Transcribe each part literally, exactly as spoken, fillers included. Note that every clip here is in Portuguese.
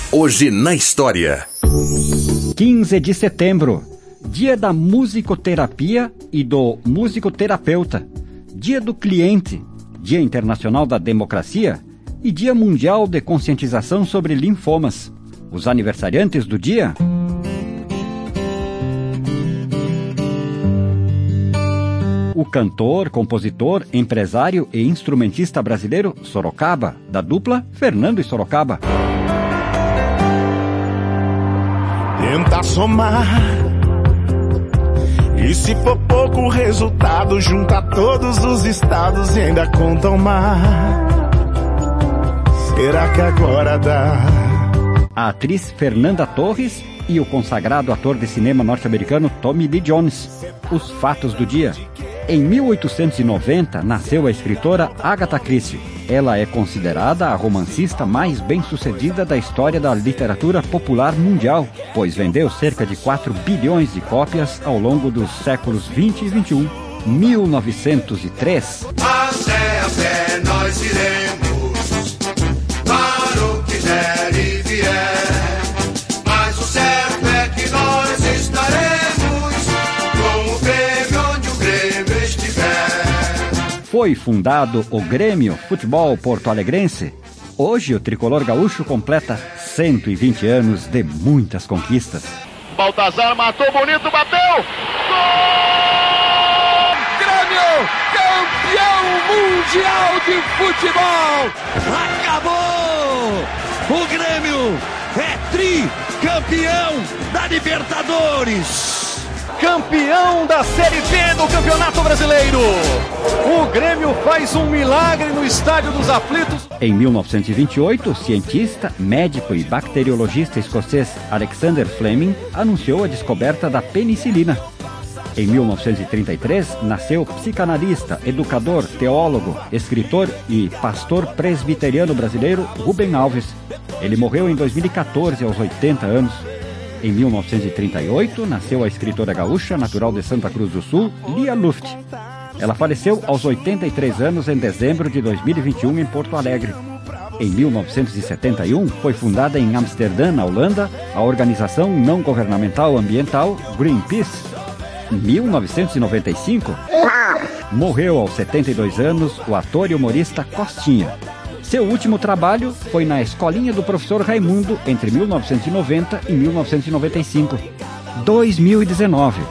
Hoje na história. quinze de setembro, dia da musicoterapia e do musicoterapeuta, dia do cliente, dia internacional da democracia e dia mundial de conscientização sobre linfomas. Os aniversariantes do dia: o cantor, compositor, empresário e instrumentista brasileiro Sorocaba, da dupla Fernando e Sorocaba. Tenta somar, e se for pouco o resultado, junta todos os estados e ainda conta mais. Será que agora dá? A atriz Fernanda Torres e o consagrado ator de cinema norte-americano Tommy Lee Jones. Os fatos do dia. Em mil oitocentos e noventa, nasceu a escritora Agatha Christie. Ela é considerada a romancista mais bem-sucedida da história da literatura popular mundial, pois vendeu cerca de quatro bilhões de cópias ao longo dos séculos vinte e vinte e um. mil novecentos e três. A pé, a pé nós iremos, para o que der e vier, mas o certo é que nós estaremos com o Grêmio onde o Grêmio estiver. Foi fundado o Grêmio Futebol Porto-Alegrense. Hoje o tricolor gaúcho completa cento e vinte anos de muitas conquistas. Baltazar matou bonito, bateu! Gol! Grêmio, campeão mundial de futebol! Acabou! O Grêmio é tricampeão da Libertadores! Campeão da Série B do Campeonato Brasileiro! O Grêmio faz um milagre no Estádio dos Aflitos. Em mil novecentos e vinte e oito, o cientista, médico e bacteriologista escocês Alexander Fleming anunciou a descoberta da penicilina. Em mil novecentos e trinta e três, nasceu o psicanalista, educador, teólogo, escritor e pastor presbiteriano brasileiro Rubem Alves. Ele morreu em dois mil e quatorze, aos oitenta anos. Em mil novecentos e trinta e oito, nasceu a escritora gaúcha, natural de Santa Cruz do Sul, Lia Luft. Ela faleceu aos oitenta e três anos em dezembro de dois mil e vinte e um em Porto Alegre. Em mil novecentos e setenta e um, foi fundada em Amsterdã, na Holanda, a organização não governamental ambiental Greenpeace. Em mil novecentos e noventa e cinco, morreu aos setenta e dois anos o ator e humorista Costinha. Seu último trabalho foi na Escolinha do Professor Raimundo entre mil novecentos e noventa e mil novecentos e noventa e cinco. dois mil e dezenove.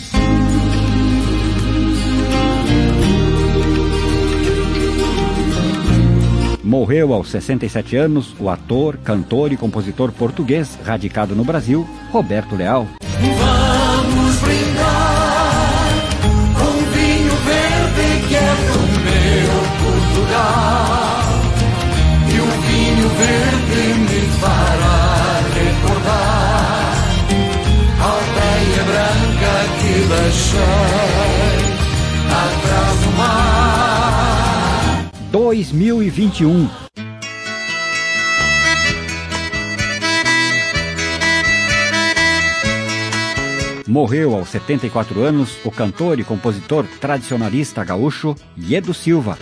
Morreu aos sessenta e sete anos o ator, cantor e compositor português radicado no Brasil, Roberto Leal. Vamos brindar com vinho verde que é do meu Portugal. E o vinho verde me fará recordar a aldeia branca que deixei atrás do mar. dois mil e vinte e um. Morreu aos setenta e quatro anos o cantor e compositor tradicionalista gaúcho Iedo Silva.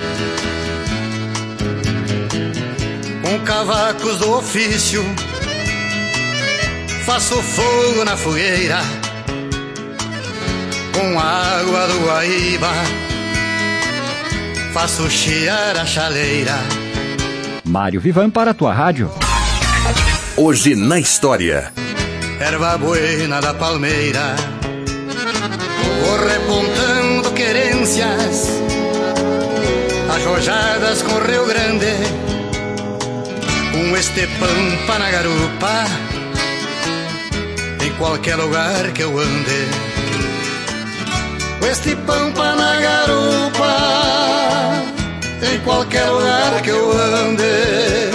Com cavacos do ofício, faço fogo na fogueira, com água do Guaíba, faço chiar a chaleira. Mário Vivan para a tua rádio. Hoje na história. Erva buena da palmeira, vou repontando querências, arrojadas com Rio Grande, um estepampa na garupa, em qualquer lugar que eu ande. O estepampa na garupa, em qualquer lugar que eu ande.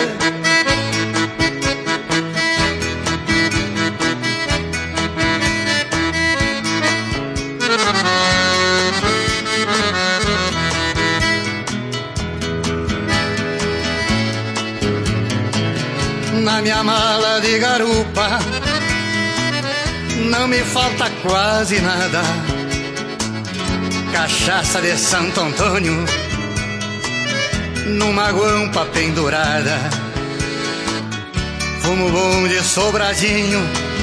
Na minha mala de garupa não me falta quase nada. Cachaça de Santo Antônio numa guampa pendurada, fumo bom de Sobradinho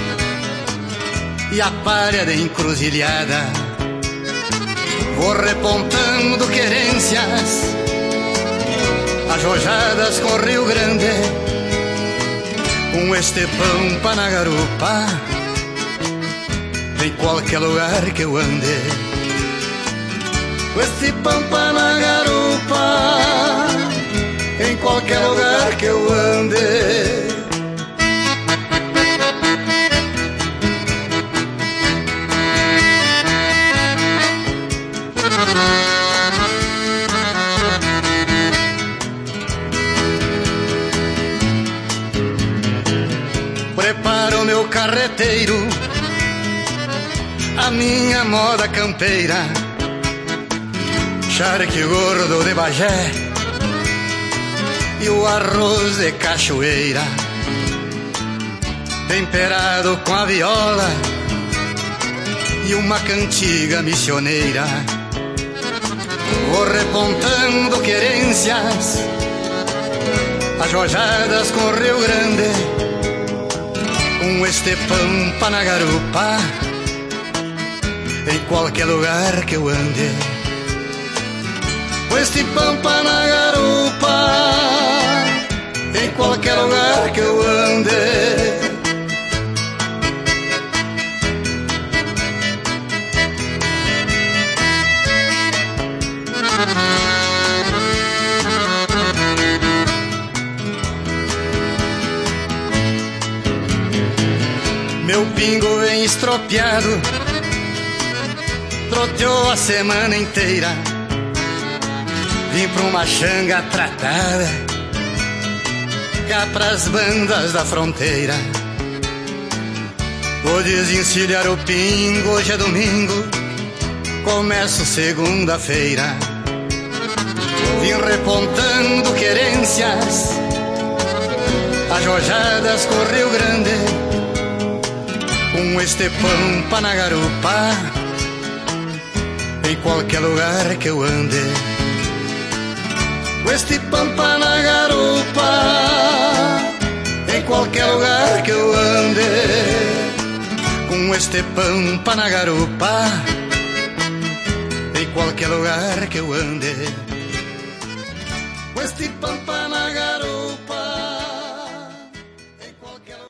e a palha de encruzilhada. Vou repontando querências ajojadas com Rio Grande, com este pampa na garupa, em qualquer lugar que eu ande. Com este pampa na garupa, em qualquer lugar que eu ande. Preparo meu carreteiro, a minha moda campeira, charque gordo de Bagé e o arroz de cachoeira, temperado com a viola e uma cantiga missioneira. Vou repontando querências ajojadas com Rio Grande, com este pampa na garupa, em qualquer lugar que eu ande. Com este pampa na garupa, em qualquer lugar que eu ande. Meu pingo vem estropiado, troteou a semana inteira. Vim pra uma xanga tratada, cá pras bandas da fronteira. Vou desencilhar o pingo, hoje é domingo, começo segunda-feira. Vim repontando querências ajojadas com Rio Grande, com este pampa na garupa, em qualquer lugar que eu ande. Com este pampa na garupa, em qualquer lugar que eu ande. Com este pampa na garupa, em qualquer lugar que eu ande. Com este pampa na garupa.